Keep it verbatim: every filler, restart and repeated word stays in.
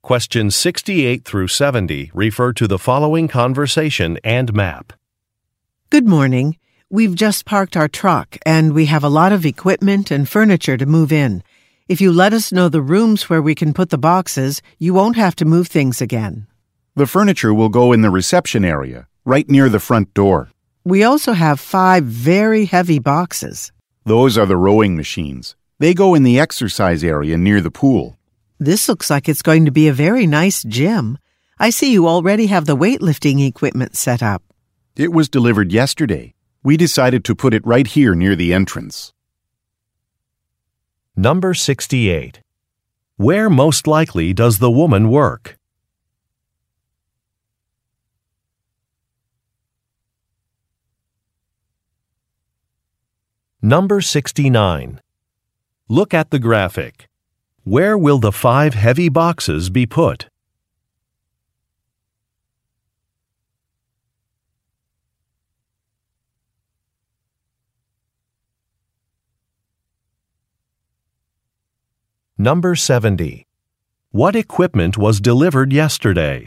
Questions sixty-eight through seventy refer to the following conversation and map. Good morning. We've just parked our truck and we have a lot of equipment and furniture to move in. If you let us know the rooms where we can put the boxes, you won't have to move things again. The furniture will go in the reception area, right near the front door. We also have five very heavy boxes. Those are the rowing machines. They go in the exercise area near the pool. This looks like it's going to be a very nice gym. I see you already have the weightlifting equipment set up. It was delivered yesterday. We decided to put it right here near the entrance. Number sixty-eight. Where most likely does the woman work? Number sixty-nine. Look at the graphic. Where will the five heavy boxes be put? Number seventy. What equipment was delivered yesterday?